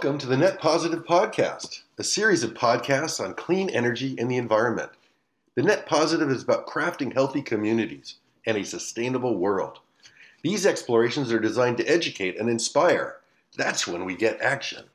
Welcome to the Net Positive Podcast, a series of podcasts on clean energy and the environment. The Net Positive is about crafting healthy communities and a sustainable world. These explorations are designed to educate and inspire. That's when we get action.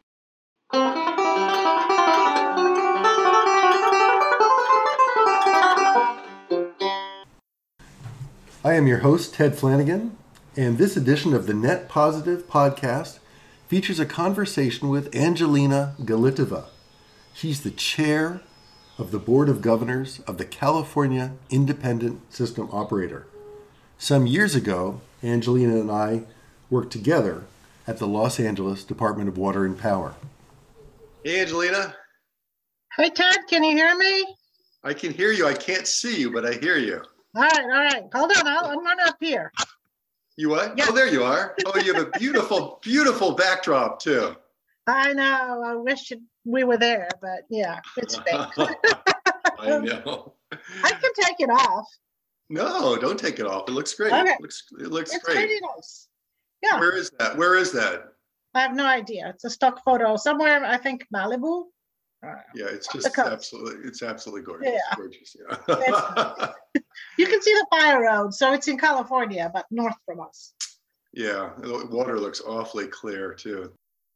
I am your host, Ted Flanagan, and this edition of the Net Positive Podcast features a conversation with Angelina Galitova. She's the chair of the Board of Governors of the California Independent System Operator. Some years ago, Angelina and I worked together at the Los Angeles Department of Water and Power. Hey, Angelina. Hey, Ted, can you hear me? I can hear you. I can't see you, but I hear you. All right. Hold on, I'm run up here. You what? Yeah. Oh, there you are. Oh, you have a beautiful, beautiful backdrop, too. I know. I wish we were there, but yeah, it's fake. I know. I can take it off. No, don't take it off. It looks great. Okay. It looks It's great. pretty nice. Yeah. Where is that? I have no idea. It's a stock photo somewhere, I think Malibu. Yeah, it's absolutely gorgeous. Yeah. Gorgeous, yeah. You can see the fire road, so it's in California, but north from us. Yeah, the water looks awfully clear too.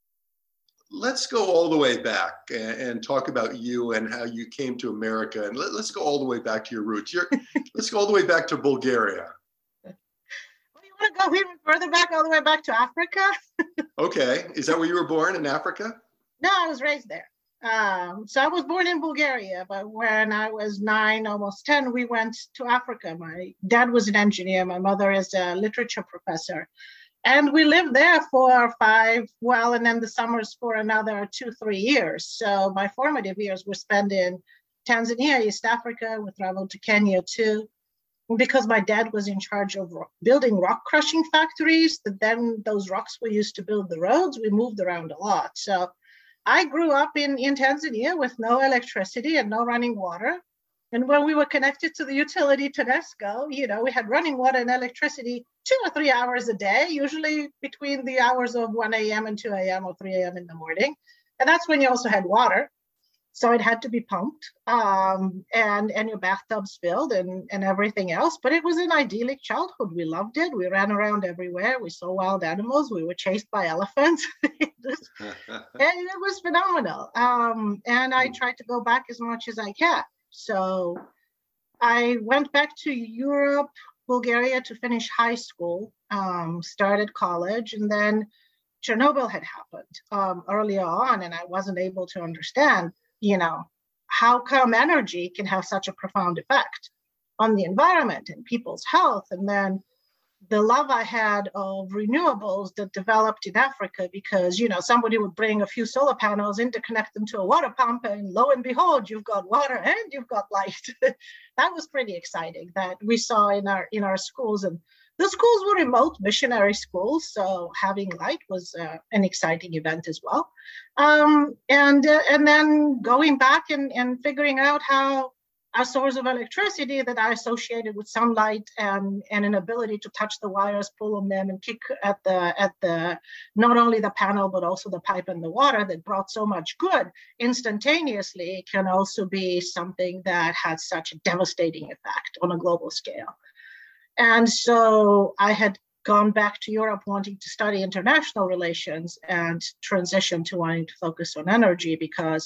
Let's go all the way back and talk about you and how you came to America, and let's go all the way back to your roots. Let's go all the way back to Bulgaria. Well, you want to go even further back, all the way back to Africa? Okay, is that where you were born, in Africa? No, I was raised there. So I was born in Bulgaria, but when I was 9, almost 10, we went to Africa. My dad was an engineer. My mother is a literature professor. And we lived there for 5, and then the summers for another 2-3 years. So my formative years were spent in Tanzania, East Africa. We traveled to Kenya too. Because my dad was in charge of building rock crushing factories, then those rocks were used to build the roads. We moved around a lot. So I grew up in Tanzania with no electricity and no running water. And when we were connected to the utility TANESCO, we had running water and electricity 2 or 3 hours a day, usually between the hours of 1 a.m. and 2 a.m. or 3 a.m. in the morning. And that's when you also had water. So it had to be pumped and your bathtubs filled and everything else. But it was an idyllic childhood. We loved it. We ran around everywhere. We saw wild animals. We were chased by elephants. And it was phenomenal. And I tried to go back as much as I can. So I went back to Europe, Bulgaria to finish high school, started college, and then Chernobyl had happened earlier on, and I wasn't able to understand how come energy can have such a profound effect on the environment and people's health. And then the love I had of renewables that developed in Africa, because, somebody would bring a few solar panels, interconnect them to a water pump, and lo and behold, you've got water and you've got light. That was pretty exciting that we saw in our schools. And the schools were remote missionary schools, so having light was an exciting event as well. And then going back and figuring out how a source of electricity that I associated with sunlight and an ability to touch the wires, pull on them, and kick at the not only the panel but also the pipe and the water that brought so much good instantaneously can also be something that has such a devastating effect on a global scale. And so I had gone back to Europe wanting to study international relations and transition to wanting to focus on energy because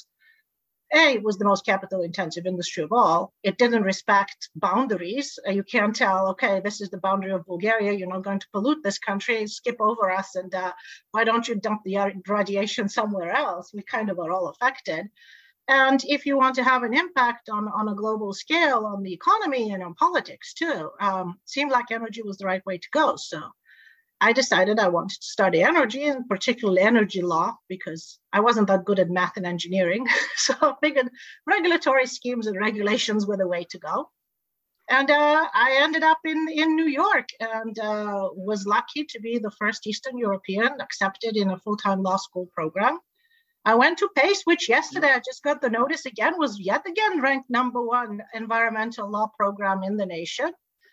it was the most capital intensive industry of all. It didn't respect boundaries. You can't tell, okay, this is the boundary of Bulgaria. You're not going to pollute this country, skip over us. And why don't you dump the radiation somewhere else? We kind of are all affected. And if you want to have an impact on a global scale, on the economy and on politics too, seemed like energy was the right way to go. So I decided I wanted to study energy, and particularly energy law, because I wasn't that good at math and engineering. So I figured regulatory schemes and regulations were the way to go. And I ended up in New York and was lucky to be the first Eastern European accepted in a full-time law school program. I went to PACE, which yesterday I just got the notice again, was yet again ranked #1 environmental law program in the nation.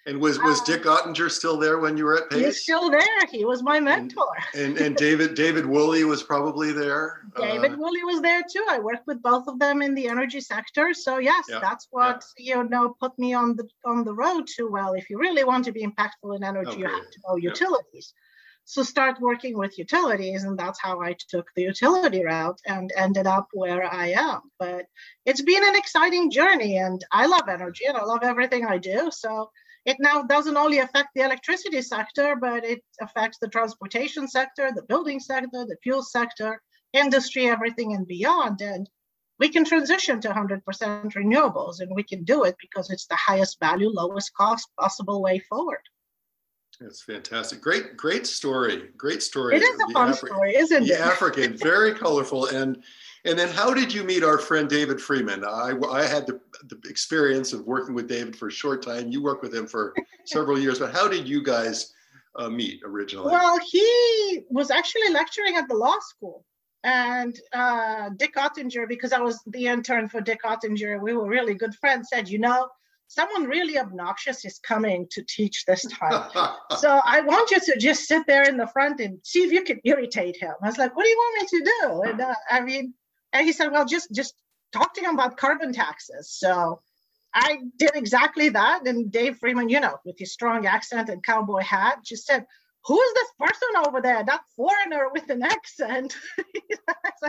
And was Dick Ottinger still there when you were at Pace? He's still there. He was my mentor. And David Woolley was probably there. David Woolley was there too. I worked with both of them in the energy sector. So yes, that's what put me on the road to, well, if you really want to be impactful in energy, you have to know utilities. So start working with utilities, and that's how I took the utility route and ended up where I am. But it's been an exciting journey, and I love energy and I love everything I do. So it now doesn't only affect the electricity sector, but it affects the transportation sector, the building sector, the fuel sector, industry, everything and beyond. And we can transition to 100% renewables, and we can do it because it's the highest value, lowest cost possible way forward. That's fantastic. Great story. Great story. It is a fun story, isn't it? The African, very colorful. And then how did you meet our friend David Freeman? I had the experience of working with David for a short time. You worked with him for several years, but how did you guys meet originally? Well, he was actually lecturing at the law school. And Dick Ottinger, because I was the intern for Dick Ottinger, we were really good friends, said, someone really obnoxious is coming to teach this time. So I want you to just sit there in the front and see if you can irritate him. I was like, what do you want me to do? And and he said, well, just talk to him about carbon taxes. So I did exactly that. And Dave Freeman, with his strong accent and cowboy hat, just said, who is this person over there, that foreigner with an accent? Like,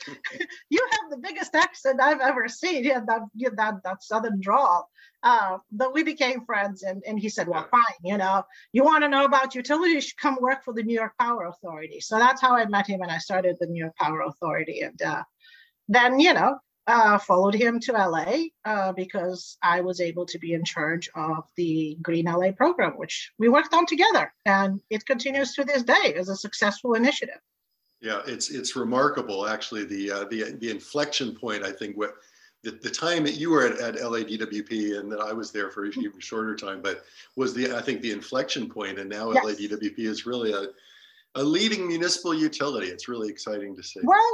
you have the biggest accent I've ever seen. Yeah, that southern drawl. But we became friends, and he said, well, fine, you want to know about utilities, you should come work for the New York Power Authority. So that's how I met him, and I started the New York Power Authority. And then, followed him to LA because I was able to be in charge of the Green LA program, which we worked on together, and it continues to this day as a successful initiative. Yeah, it's remarkable, actually, the inflection point. I think the time that you were at LADWP and that I was there for an even shorter time, but was I think the inflection point, and now LADWP is really a leading municipal utility. It's really exciting to see. Well,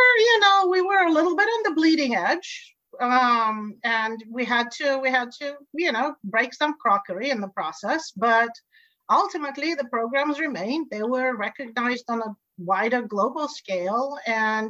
we were a little bit on the bleeding edge, and we had to, break some crockery in the process. But ultimately, the programs remained. They were recognized on a wider global scale, and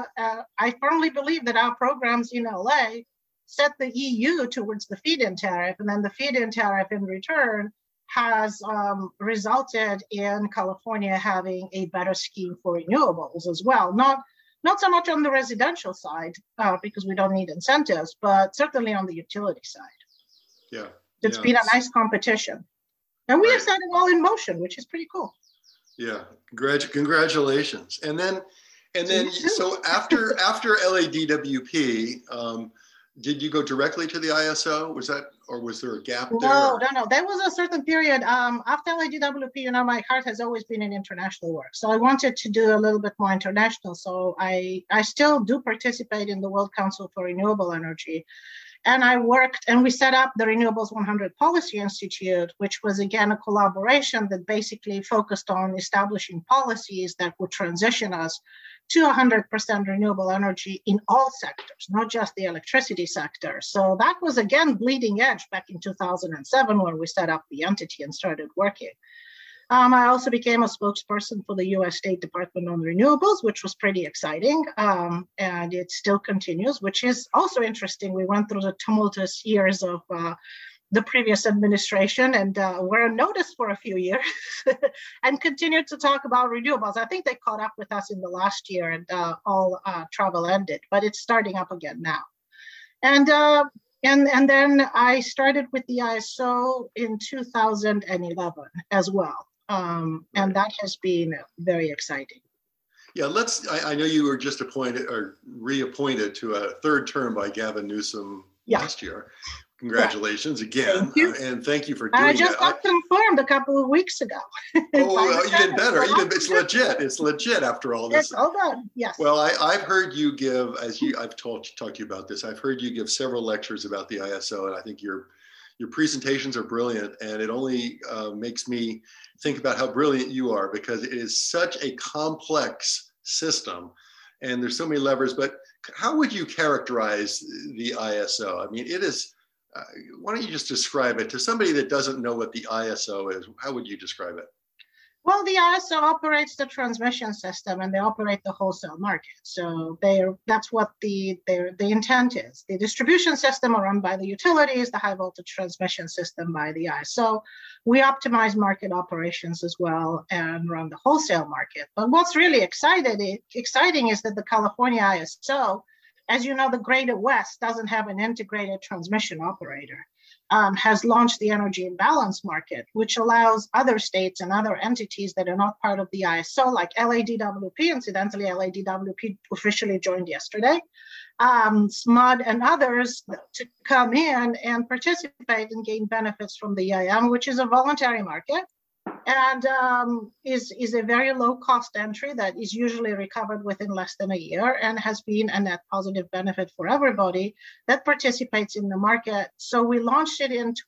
I firmly believe that our programs in LA set the EU towards the feed-in tariff, and then the feed-in tariff in return has resulted in California having a better scheme for renewables as well. Not so much on the residential side, because we don't need incentives, but certainly on the utility side. Yeah. It's been a nice competition. And we have set it all in motion, which is pretty cool. Yeah, congratulations. And then so after LADWP, did you go directly to the ISO? Was there a gap there? No. There was a certain period after LADWP. My heart has always been in international work, so I wanted to do a little bit more international. So I still do participate in the World Council for Renewable Energy, and I worked, and we set up the Renewables 100 Policy Institute, which was again a collaboration that basically focused on establishing policies that would transition us to 100% renewable energy in all sectors, not just the electricity sector. So that was, again, bleeding edge back in 2007 when we set up the entity and started working. I also became a spokesperson for the U.S. State Department on Renewables, which was pretty exciting, and it still continues, which is also interesting. We went through the tumultuous years of the previous administration, and were on notice for a few years and continued to talk about renewables. I think they caught up with us in the last year, and all travel ended, but it's starting up again now. And then I started with the ISO in 2011 as well, and that has been very exciting. Yeah, I know you were just appointed or reappointed to a third term by Gavin Newsom last year. Congratulations again. Thank you. And thank you for doing that. I just got confirmed a couple of weeks ago. Oh, even better. It's legit. It's legit after all this. It's all done. Yes. Well, I've heard you give, I've talked to you about this. I've heard you give several lectures about the ISO, and I think your presentations are brilliant, and it only makes me think about how brilliant you are, because it is such a complex system and there's so many levers. But how would you characterize the ISO? I mean, it is Why don't you just describe it to somebody that doesn't know what the ISO is? How would you describe it? Well, the ISO operates the transmission system and they operate the wholesale market. So that's what the intent is. The distribution system are run by the utilities, the high voltage transmission system by the ISO. We optimize market operations as well and run the wholesale market. But what's really exciting is that the California ISO, as you know, the Greater West doesn't have an integrated transmission operator. Has launched the energy imbalance market, which allows other states and other entities that are not part of the ISO, like LADWP. Incidentally, LADWP officially joined yesterday, SMUD and others, to come in and participate and gain benefits from the EIM, which is a voluntary market and is a very low cost entry that is usually recovered within less than a year and has been a net positive benefit for everybody that participates in the market. So we launched it in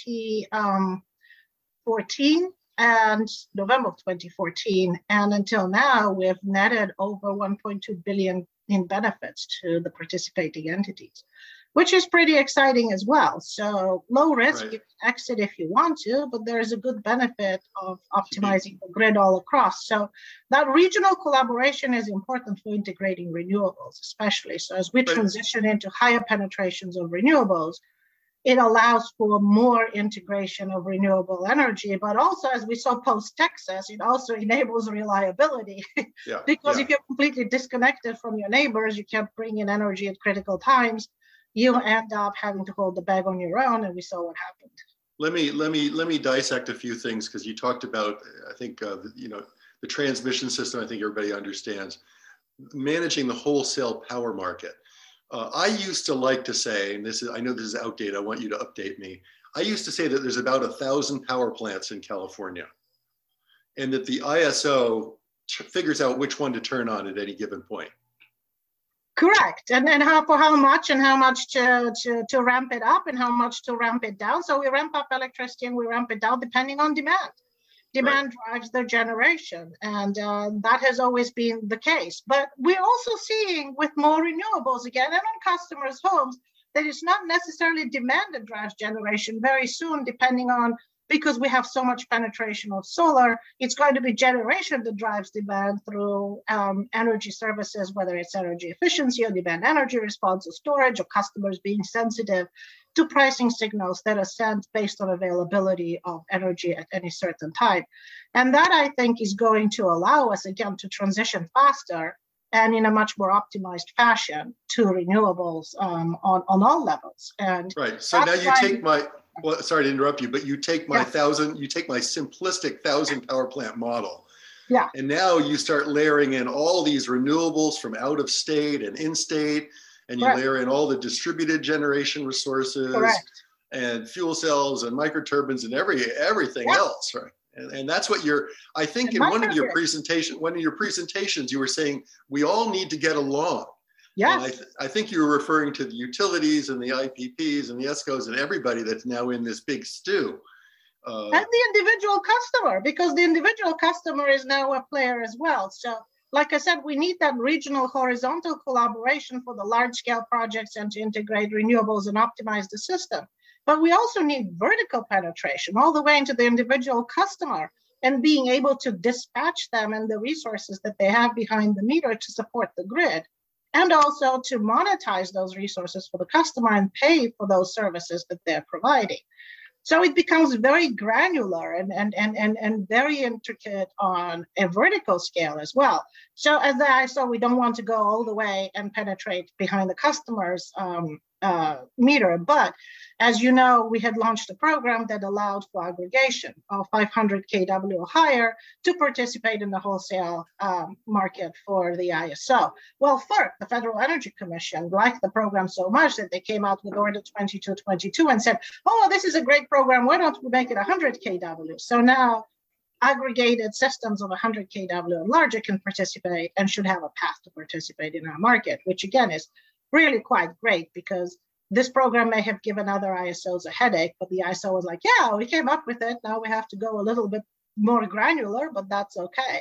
2014 and November of 2014. And until now, we have netted over 1.2 billion in benefits to the participating entities, which is pretty exciting as well. So low risk, right. You can exit if you want to, but there is a good benefit of optimizing the grid all across. So that regional collaboration is important for integrating renewables, especially. So as we transition into higher penetrations of renewables, it allows for more integration of renewable energy, but also, as we saw post-Texas, it also enables reliability. Because if you're completely disconnected from your neighbors, you can't bring in energy at critical times, you end up having to hold the bag on your own, and we saw what happened. Let me dissect a few things, because you talked about, I think, the transmission system. I think everybody understands managing the wholesale power market. I used to like to say, and I know this is outdated, I want you to update me. I used to say that there's about 1,000 power plants in California, and that the ISO figures out which one to turn on at any given point. Correct, and for how much to ramp it up and how much to ramp it down. So we ramp up electricity and we ramp it down depending on demand. Demand drives the generation, and that has always been the case. But we're also seeing with more renewables again and on customers' homes that it's not necessarily demand that drives generation very soon, depending on, because we have so much penetration of solar, it's going to be generation that drives demand through energy services, whether it's energy efficiency or demand energy response or storage, or customers being sensitive to pricing signals that are sent based on availability of energy at any certain time. And that, I think, is going to allow us, again, to transition faster and in a much more optimized fashion to renewables on all levels. And right, so now you take my, well, sorry to interrupt you, but you take my simplistic 1,000 power plant model. Yeah. And now you start layering in all these renewables from out of state and in state, and you layer in all the distributed generation resources and fuel cells and microturbines and everything else, right? And that's what I think in one of your presentations, you were saying we all need to get along. Yes. I think you were referring to the utilities and the IPPs and the ESCOs and everybody that's now in this big stew. And the individual customer, because the individual customer is now a player as well. So, like I said, we need that regional horizontal collaboration for the large scale projects and to integrate renewables and optimize the system. But we also need vertical penetration all the way into the individual customer and being able to dispatch them and the resources that they have behind the meter to support the grid, and also to monetize those resources for the customer and pay for those services that they're providing. So it becomes very granular and very intricate on a vertical scale as well. So as the ISO, we don't want to go all the way and penetrate behind the customer's meter. But as you know, we had launched a program that allowed for aggregation of 500 kW or higher to participate in the wholesale market for the ISO. Well, FERC, the Federal Energy Commission, liked the program so much that they came out with Order 2222 and said, oh, this is a great program. Why don't we make it 100 kW? So now aggregated systems of 100 kW and larger can participate and should have a path to participate in our market, which again is really quite great, because this program may have given other ISOs a headache, but the ISO was like, yeah, we came up with it. Now we have to go a little bit more granular, but that's okay.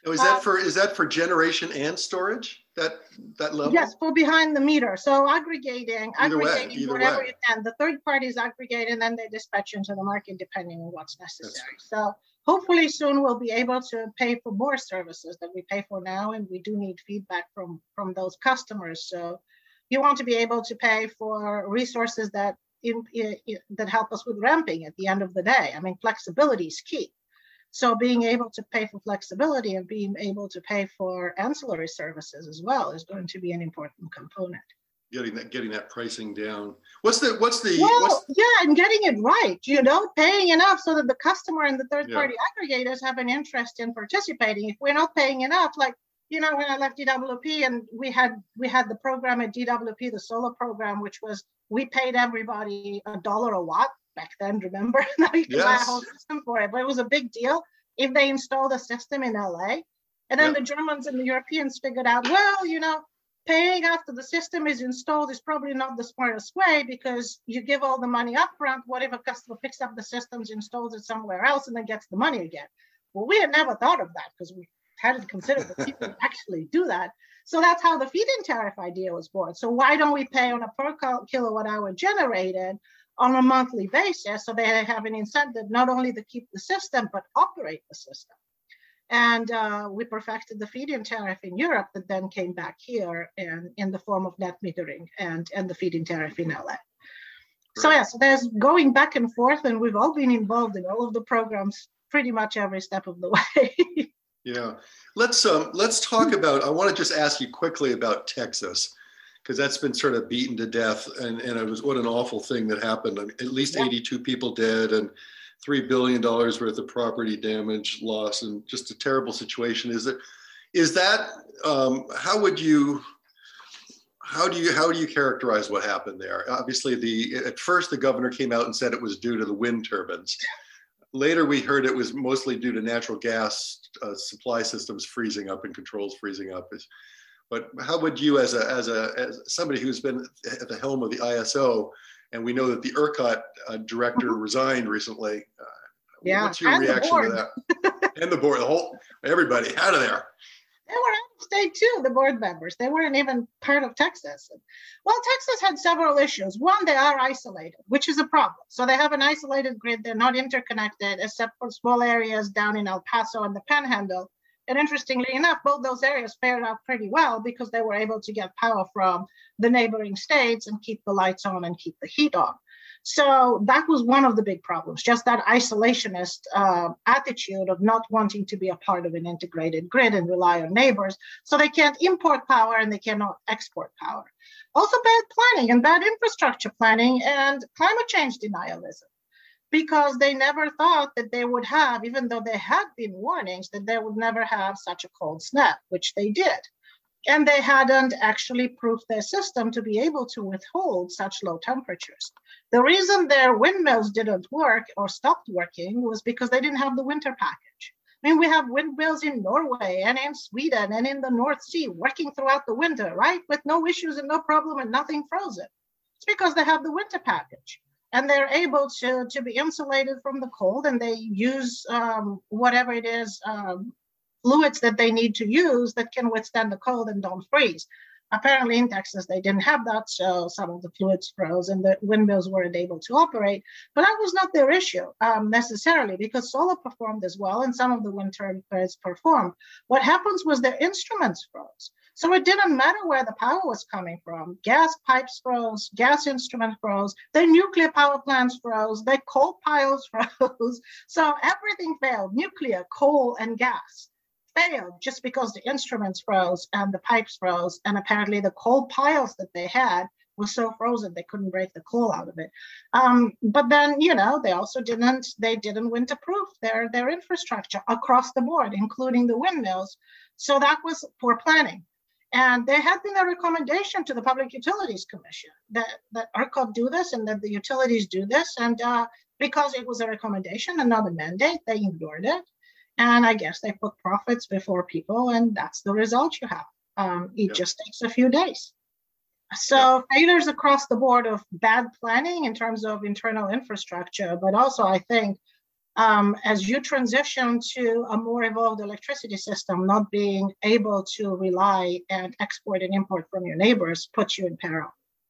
Now, is that for generation and storage? That level? Yes, for behind the meter. So aggregating Either whatever way. you can. The third parties aggregate and then they dispatch into the market depending on what's necessary. So hopefully soon we'll be able to pay for more services that we pay for now, and we do need feedback from those customers. So you want to be able to pay for resources that that help us with ramping at the end of the day. I mean, flexibility is key. So being able to pay for flexibility and being able to pay for ancillary services as well is going to be an important component. Getting that pricing down. And getting it right, paying enough so that the customer and the third party aggregators have an interest in participating. If we're not paying enough, like, when I left DWP and we had the program at DWP, the solar program, which was, we paid everybody $1 a watt back then, remember? Now you can buy a whole system for it, but it was a big deal if they installed a system in LA. And then the Germans and the Europeans figured out, paying after the system is installed is probably not the smartest way, because you give all the money up front. What if a customer picks up the systems, installs it somewhere else, and then gets the money again? Well, we had never thought of that because we hadn't considered that people actually do that. So that's how the feed-in tariff idea was born. So why don't we pay on a per kilowatt hour generated on a monthly basis, so they have an incentive not only to keep the system, but operate the system. And we perfected the feed-in tariff in Europe that then came back here in the form of net metering and the feed-in tariff in LA. Right. So there's going back and forth, and we've all been involved in all of the programs pretty much every step of the way. Yeah, let's talk about, I want to just ask you quickly about Texas, because that's been sort of beaten to death, and it was, what an awful thing that happened. I mean, at least 82 people dead and $3 billion worth of property damage, loss, and just a terrible situation. How do you characterize what happened there? Obviously, at first the governor came out and said it was due to the wind turbines. Later, we heard it was mostly due to natural gas supply systems freezing up and controls freezing up. But how would you, as somebody who's been at the helm of the ISO, and we know that the ERCOT director resigned recently, what's your reaction to that? And the board, everybody out of there. They were out of state too, the board members. They weren't even part of Texas. Well, Texas had several issues. One, they are isolated, which is a problem. So they have an isolated grid. They're not interconnected except for small areas down in El Paso and the Panhandle. And interestingly enough, both those areas fared out pretty well because they were able to get power from the neighboring states and keep the lights on and keep the heat on. So that was one of the big problems, just that isolationist attitude of not wanting to be a part of an integrated grid and rely on neighbors. So they can't import power and they cannot export power. Also bad planning and bad infrastructure planning and climate change denialism, because they never thought that they would have, even though there had been warnings, that they would never have such a cold snap, which they did. And they hadn't actually proofed their system to be able to withhold such low temperatures. The reason their windmills didn't work or stopped working was because they didn't have the winter package. I mean, we have windmills in Norway and in Sweden and in the North Sea working throughout the winter, right? With no issues and no problem and nothing frozen. It's because they have the winter package. And they're able to be insulated from the cold, and they use whatever it is, fluids that they need to use that can withstand the cold and don't freeze. Apparently in Texas, they didn't have that, so some of the fluids froze and the windmills weren't able to operate. But that was not their issue necessarily, because solar performed as well and some of the wind turbines performed. What happens was their instruments froze. So it didn't matter where the power was coming from. Gas pipes froze, gas instrument froze, their nuclear power plants froze, their coal piles froze. So everything failed, nuclear, coal, and gas failed just because the instruments froze and the pipes froze, and apparently the coal piles that they had were so frozen they couldn't break the coal out of it. But then, they also didn't winter-proof their infrastructure across the board, including the windmills. So that was poor planning. And there had been a recommendation to the Public Utilities Commission that ERCOT do this and that the utilities do this. And because it was a recommendation and not a mandate, they ignored it. And I guess they put profits before people, and that's the result you have. It just takes a few days. So failures across the board of bad planning in terms of internal infrastructure, but also I think As you transition to a more evolved electricity system, not being able to rely and export and import from your neighbors puts you in peril.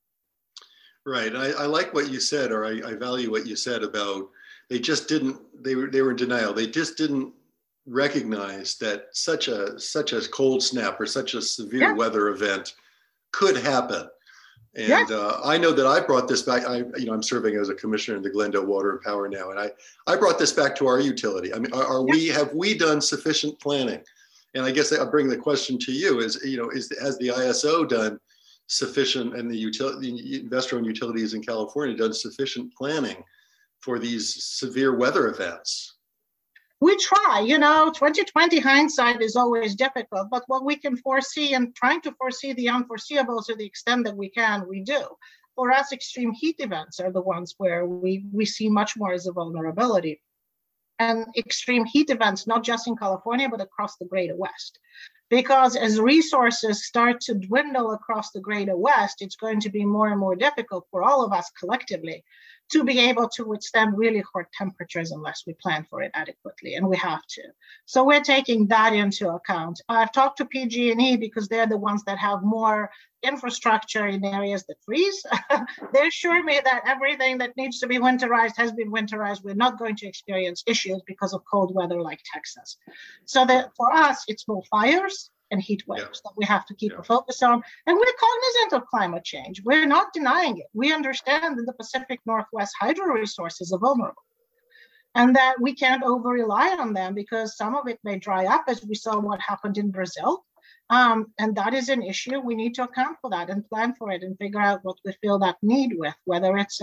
Right. I like what you said, or I value what you said about they just didn't, they were in denial. They just didn't recognize that such a cold snap or such a severe weather event could happen. And I know that I brought this back. I'm serving as a commissioner in the Glendale Water and Power now, and I brought this back to our utility. I mean, have we done sufficient planning? And I guess I'll bring the question to you: has the ISO done sufficient, and the investor-owned utilities in California done sufficient planning for these severe weather events? We try, 2020 hindsight is always difficult, but what we can foresee and trying to foresee the unforeseeable to the extent that we can, we do. For us, extreme heat events are the ones where we see much more as a vulnerability. And extreme heat events, not just in California, but across the Greater West. Because as resources start to dwindle across the Greater West, it's going to be more and more difficult for all of us collectively to be able to withstand really hot temperatures unless we plan for it adequately, and we have to. So we're taking that into account. I've talked to PG&E because they're the ones that have more infrastructure in areas that freeze. They assure me that everything that needs to be winterized has been winterized. We're not going to experience issues because of cold weather like Texas. So that for us, it's more fires and heat waves that we have to keep a focus on. And we're cognizant of climate change. We're not denying it. We understand that the Pacific Northwest hydro resources are vulnerable and that we can't over-rely on them because some of it may dry up, as we saw what happened in Brazil. And that is an issue. We need to account for that and plan for it and figure out what we fill that need with, whether it's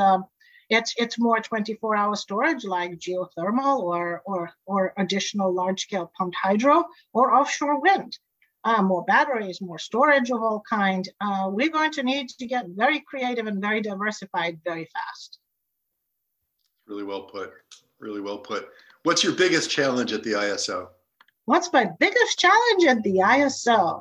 more 24-hour storage like geothermal or additional large-scale pumped hydro or offshore wind. More batteries, more storage of all kind. We're going to need to get very creative and very diversified very fast. Really well put. Really well put. What's your biggest challenge at the ISO? What's my biggest challenge at the ISO?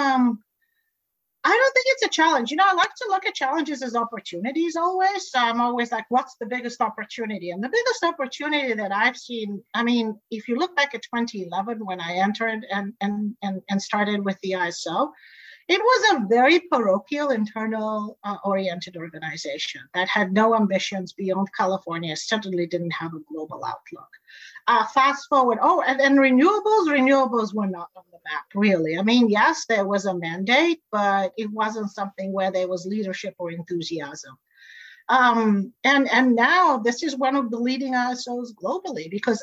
I don't think it's a challenge. I like to look at challenges as opportunities always. So I'm always like, what's the biggest opportunity? And the biggest opportunity that I've seen, if you look back at 2011 when I entered and started with the ISO, it was a very parochial, internal oriented organization that had no ambitions beyond California, certainly didn't have a global outlook. Fast forward, and renewables were not on the map, really. Yes, there was a mandate, but it wasn't something where there was leadership or enthusiasm. And now this is one of the leading ISOs globally because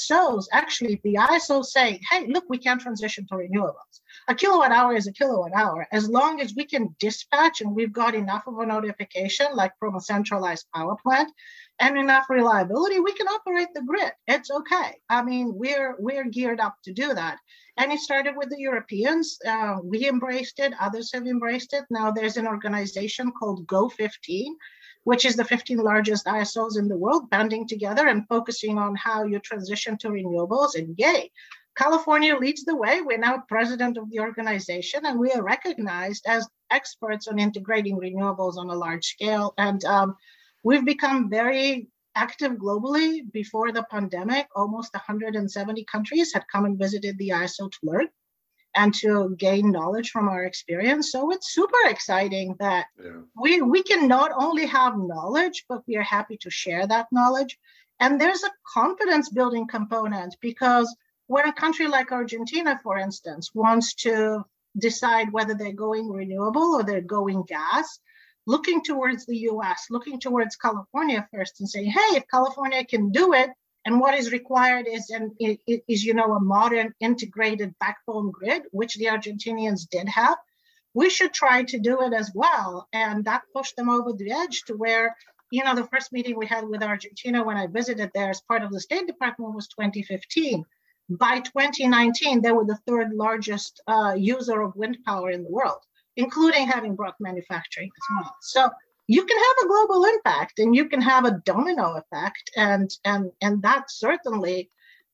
the ISO say, hey, look, we can transition to renewables. A kilowatt hour is a kilowatt hour. As long as we can dispatch and we've got enough of a notification, like from a centralized power plant, and enough reliability, we can operate the grid. It's okay. We're geared up to do that. And it started with the Europeans. We embraced it. Others have embraced it. Now there's an organization called Go15, which is the 15 largest ISOs in the world, banding together and focusing on how you transition to renewables. And yay, California leads the way. We're now president of the organization, and we are recognized as experts on integrating renewables on a large scale. And we've become very active globally. Before the pandemic, almost 170 countries had come and visited the ISO to learn and to gain knowledge from our experience. So it's super exciting that we can not only have knowledge, but we are happy to share that knowledge. And there's a confidence building component because when a country like Argentina, for instance, wants to decide whether they're going renewable or they're going gas, looking towards the US, looking towards California first and saying, hey, if California can do it, and what is required is a modern integrated backbone grid, which the Argentinians did have. We should try to do it as well. And that pushed them over the edge to where, the first meeting we had with Argentina when I visited there as part of the State Department was 2015. By 2019, they were the third largest user of wind power in the world, including having brought manufacturing as well. So you can have a global impact and you can have a domino effect, and that certainly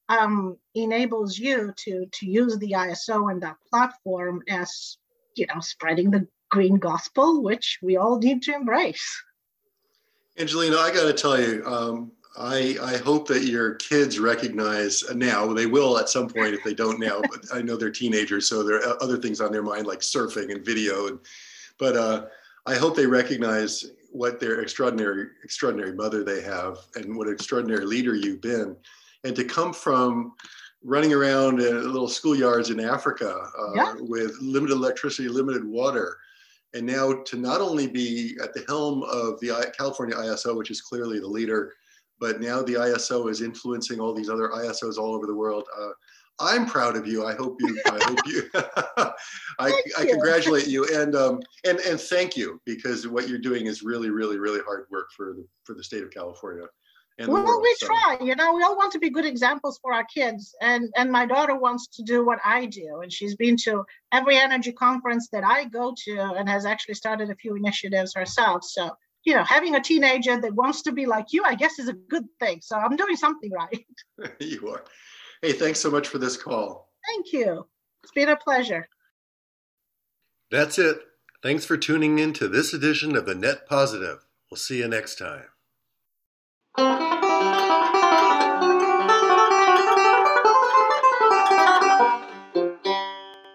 enables you to use the ISO and that platform as spreading the green gospel, which we all need to embrace. Angelina, I got to tell you, I hope that your kids recognize now. They will at some point if they don't now. But I know they're teenagers, so there are other things on their mind like surfing and video. But I hope they recognize what their extraordinary mother they have, and what an extraordinary leader you've been, and to come from running around in little schoolyards in Africa with limited electricity, limited water. And now to not only be at the helm of the California ISO, which is clearly the leader, but now the ISO is influencing all these other ISOs all over the world. I'm proud of you. I hope you. I congratulate you, and thank you, because what you're doing is really, really, really hard work for the state of California. And well, we try. We all want to be good examples for our kids, and my daughter wants to do what I do, and she's been to every energy conference that I go to, and has actually started a few initiatives herself. So, having a teenager that wants to be like you, I guess, is a good thing. So I'm doing something right. You are. Hey, thanks so much for this call. Thank you. It's been a pleasure. That's it. Thanks for tuning in to this edition of The Net Positive. We'll see you next time.